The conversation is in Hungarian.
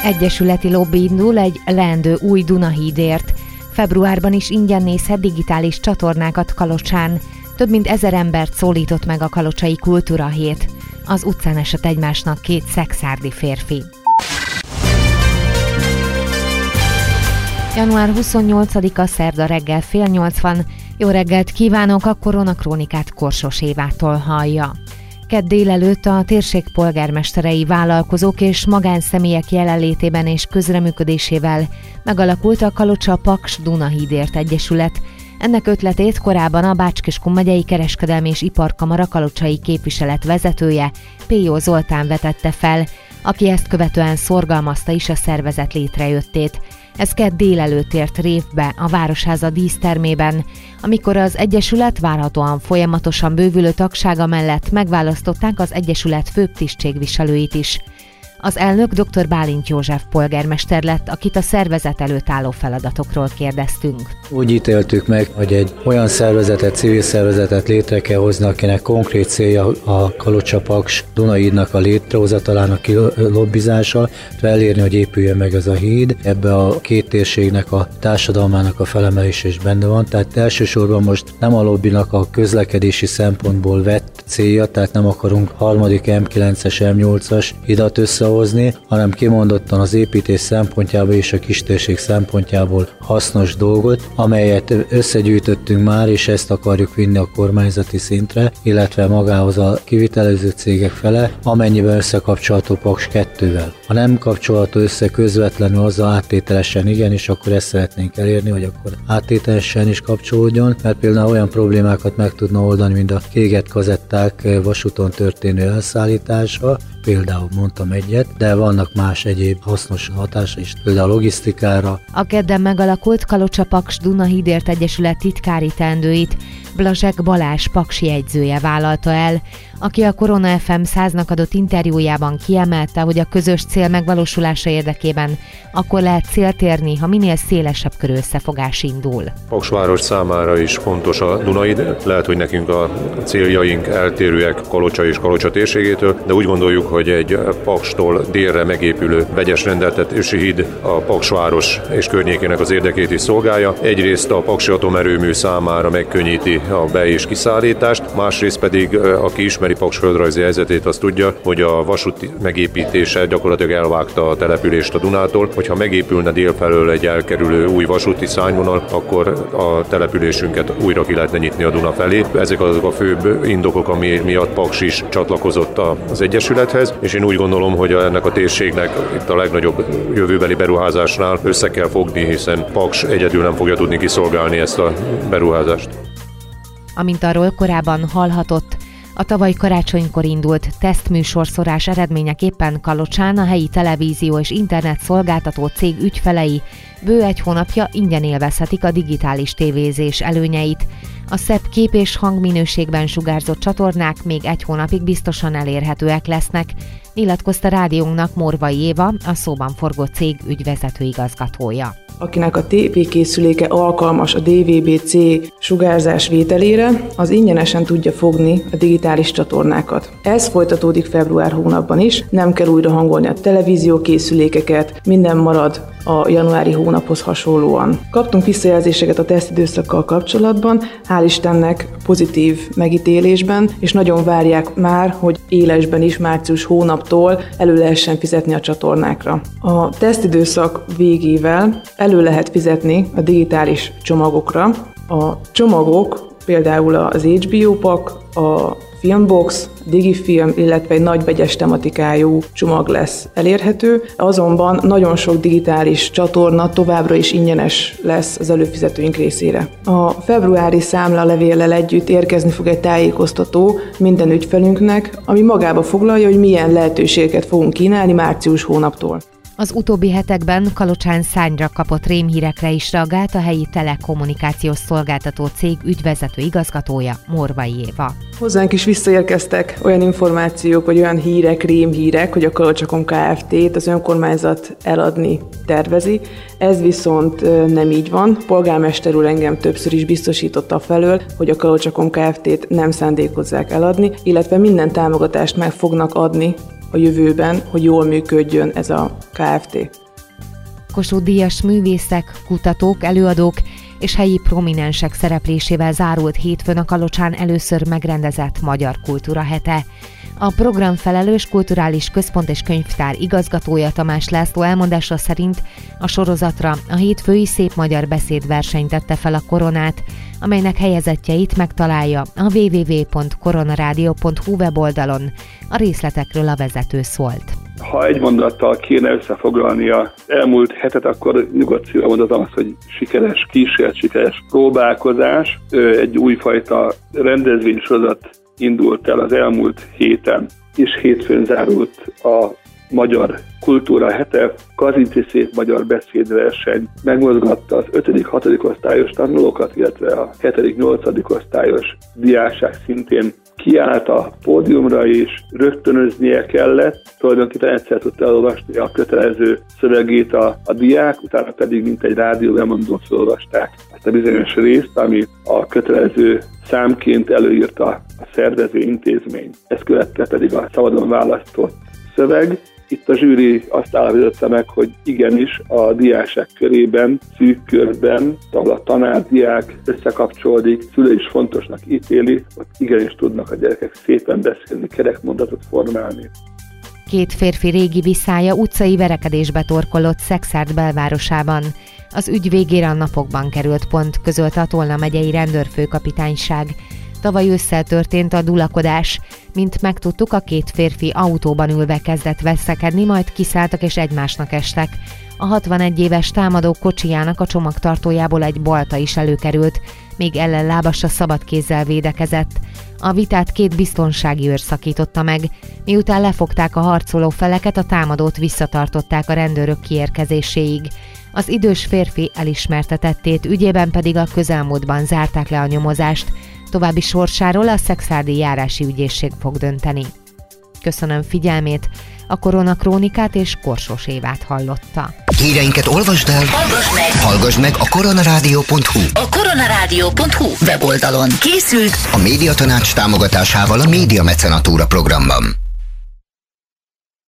Egyesületi lobby indul egy leendő új Dunahídért. Februárban is ingyen nézhet digitális csatornákat Kalocsán. Több mint 1000 embert szólított meg a kalocsai Kultúra Hét. Az utcán esett egymásnak 2 szekszárdi férfi. Január 28-a szerda reggel 7:30. Jó reggelt kívánok, a Koronakrónikát Korsos Évától hallja. Kedd délelőtt a térség polgármesterei, vállalkozók és magánszemélyek jelenlétében és közreműködésével megalakult a Kalocsa-Paks Dunahídért Egyesület. Ennek ötletét korábban a Bács-Kiskun megyei kereskedelmi és iparkamara kalocsai képviselet vezetője, P.J. Zoltán vetette fel, aki ezt követően szorgalmazta is a szervezet létrejöttét. Ez kedd délelőtt ért révbe a Városháza dísztermében, amikor az Egyesület várhatóan folyamatosan bővülő tagsága mellett megválasztották az Egyesület főbb tisztségviselőit is. Az elnök dr. Bálint József polgármester lett, akit a szervezet előtt álló feladatokról kérdeztünk. Úgy ítéltük meg, hogy egy olyan szervezetet, civil szervezetet létre kell hozni, akinek konkrét célja a Kalocsa-Paks Dunahídnak a létrehozatalának kilobbizása, elérni, hogy épüljön meg ez a híd. Ebbe a két térségnek a társadalmának a felemelése is benne van, tehát elsősorban most nem a lobbinak a közlekedési szempontból vett célja, tehát nem akarunk harmadik M9-es, M8-as hidat összehozni, hanem kimondottan az építés szempontjából és a kistérség szempontjából hasznos dolgot, amelyet összegyűjtöttünk már, és ezt akarjuk vinni a kormányzati szintre, illetve magához a kivitelező cégek fele, amennyiben összekapcsolható Paks 2-vel. Ha nem kapcsolható össze közvetlenül azzal áttételesen igen, és akkor ezt szeretnénk elérni, hogy akkor áttételesen is kapcsolódjon, mert például olyan problémákat meg tudna oldani, mint a kiégett kazetták vasúton történő elszállítása, például mondtam egyet, de vannak más egyéb hasznos hatása is, például a logisztikára. A kedden megalakult Kalocsa-Paks Dunahídért Egyesület titkári teendőit Blazsek Balázs paksi jegyzője vállalta el, aki a Korona FM 100-nak adott interjújában kiemelte, hogy a közös cél megvalósulása érdekében akkor lehet célt érni, ha minél szélesebb körű összefogás indul. Paks város számára is fontos a Dunahíd, lehet, hogy nekünk a céljaink eltérőek Kalocsa és Kalocsa térségétől, de úgy gondoljuk, hogy egy Pakstól délre megépülő vegyes rendeltetési híd a Paks város és környékének az érdekét is szolgálja. Egyrészt a paksi atomerőmű számára megkönnyíti a be- és kiszállítást, másrészt pedig, aki ismeri Paks földrajzi helyzetét, az tudja, hogy a vasúti megépítése gyakorlatilag elvágta a települést a Dunától. Hogyha megépülne délfelől egy elkerülő új vasúti szárnyvonal, akkor a településünket újra ki lehetne nyitni a Duna felé. Ezek azok a főbb indokok, ami miatt Paks is csatlakozott az Egyesülethez, és én úgy gondolom, hogy ennek a térségnek itt a legnagyobb jövőbeli beruházásnál össze kell fogni, hiszen Paks egyedül nem fogja tudni kiszolgálni ezt a beruházást. Amint arról korábban hallhatott, a tavaly karácsonykor indult tesztműsorszórás eredményeképpen Kalocsán a helyi televízió és internet szolgáltató cég ügyfelei bő 1 hónapja ingyen élvezhetik a digitális tévézés előnyeit. A szebb kép- és hangminőségben sugárzott csatornák még 1 hónapig biztosan elérhetőek lesznek, nyilatkozta rádiónknak Morvai Éva, a szóban forgó cég ügyvezető igazgatója. Akinek a tévékészüléke alkalmas a DVB-C sugárzás vételére, az ingyenesen tudja fogni a digitális csatornákat. Ez folytatódik február hónapban is, nem kell újra hangolni a televíziókészülékeket, minden marad a januári hónaphoz hasonlóan. Kaptunk visszajelzéseket a tesztidőszakkal kapcsolatban, hál' Istennek pozitív megítélésben, és nagyon várják már, hogy élesben is március hónaptól elő lehessen fizetni a csatornákra. A tesztidőszak végével elő lehet fizetni a digitális csomagokra. A csomagok például az HBO Pak, a Filmbox, Digifilm, illetve egy nagy vegyes tematikájú csomag lesz elérhető, azonban nagyon sok digitális csatorna továbbra is ingyenes lesz az előfizetőink részére. A februári számlalevéllel együtt érkezni fog egy tájékoztató minden ügyfelünknek, ami magába foglalja, hogy milyen lehetőségeket fogunk kínálni március hónaptól. Az utóbbi hetekben Kalocsán szárnyra kapott rémhírekre is reagált a helyi telekommunikációs szolgáltató cég ügyvezető igazgatója, Morvai Éva. Hozzánk is visszaérkeztek olyan információk, vagy olyan hírek, rémhírek, hogy a Kalocsa.com Kft-t az önkormányzat eladni tervezi. Ez viszont nem így van. Polgármester úr engem többször is biztosította felől, hogy a Kalocsa.com Kft-t nem szándékozzák eladni, illetve minden támogatást meg fognak adni, a jövőben, hogy jól működjön ez a Kft. Kossuth-díjas művészek, kutatók, előadók és helyi prominensek szereplésével zárult hétfőn a Kalocsán először megrendezett Magyar Kultúra Hete. A programfelelős kulturális központ és könyvtár igazgatója Tamás László elmondása szerint a sorozatra a hétfői Szép Magyar Beszédverseny tette fel a koronát, amelynek helyezettjeit megtalálja a www.koronaradio.hu weboldalon. A részletekről a vezető szólt. Ha egy mondattal kéne összefoglalni az elmúlt hetet, akkor nyugodt szívvel mondatom azt, hogy sikeres kísérlet, sikeres próbálkozás. Egy újfajta rendezvénysorozat indult el az elmúlt héten, és hétfőn zárult a Magyar Kultúra Hete. Kazinczy Szép Magyar Beszédverseny megmozgatta az 5.-6. osztályos tanulókat, illetve a 7.-8. osztályos diákság szintén kiállt a pódiumra, és rögtönöznie kellett. Tulajdonképpen egyszer tudta elolvasni a kötelező szövegét a diák, utána pedig mint egy rádió elmondót felolvasták ezt a bizonyos részt, ami a kötelező számként előírta a szervező intézmény. Ezt követte pedig a szabadon választott szöveg. Itt a zsűri azt állapította meg, hogy igenis a diákság körében, szűk körben, ahol a tanár-diák összekapcsolódik, szülő is fontosnak ítéli, hogy igenis tudnak a gyerekek szépen beszélni, kerekmondatot formálni. 2 férfi régi viszája utcai verekedésbe torkollott Szekszárd belvárosában. Az ügy végére a napokban került pont, közölte a Tolna megyei rendőrfőkapitányság. Tavaly ősszel történt a dulakodás. Mint megtudtuk, a 2 férfi autóban ülve kezdett veszekedni, majd kiszálltak és egymásnak estek. A 61 éves támadó kocsijának a csomagtartójából egy balta is előkerült, még ellenlábasa szabad kézzel védekezett. A vitát 2 biztonsági őr szakította meg. Miután lefogták a harcoló feleket, a támadót visszatartották a rendőrök kiérkezéséig. Az idős férfi elismerte tettét, ügyében pedig a közelmúltban zárták le a nyomozást. További sorsáról a szekszárdi járási ügyészség fog dönteni. Köszönöm figyelmét, a Koronakrónikát és Korsós Évát hallotta. Híreinket olvasd el, hallgass meg a koronaradio.hu. A koronaradio.hu weboldalon készült a Médiatanács támogatásával a Média Mecenatúra programban.